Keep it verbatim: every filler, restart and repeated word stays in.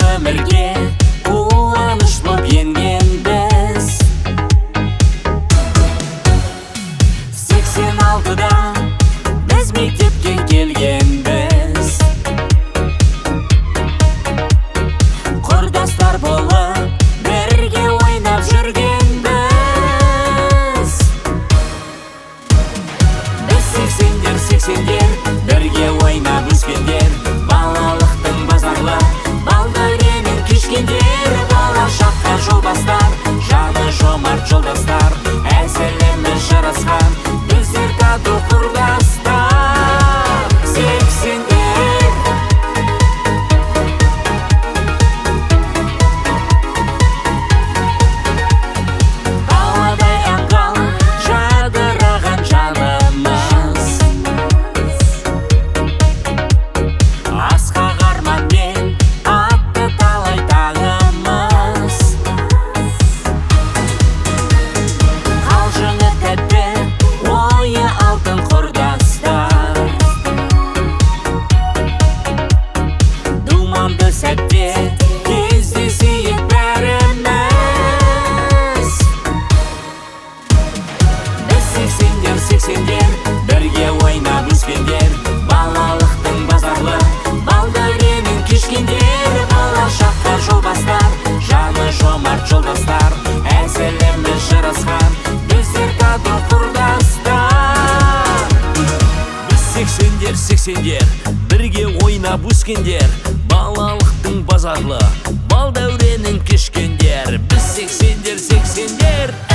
өмірге қуаныш боп енгенбіз. Сексен алтыда біз мектепке келгенбіз. Құрдастар болып бірге ойнап жүргенбіз. Біз сексендер, сексендер, бірге ойнап өскендер. Балалықтың базарлы, бал дәуренін кешкендер. Болашаққа жол бастар, жаны жомарт жолдастар. Әзірлеріміз жарасқан, біздер тату құрдастар. Сексендер. Ауадай аңғал, жадыраған жанымыз. Асқақ арманмен атты талай таңымыз. Қалжыңы тәтті, ойы алтын құрдастар. Думанды сәтте кездесейік бәріміз. Біз сексендер, сексендер, бірге ойнап өскендер. Балалықтың базарлы, бал дәуренін кешкендер. Болашаққа жол бастар, жаны жомарт жолдастар. Әзірлеріміз жарасқан, біздер тату құрдастар. Біз сексендер, сексендер, бірге ойнап өскендер. Балалықтың базарлы, бал дәуренін кешкендер. Біз сексендер, сексендер,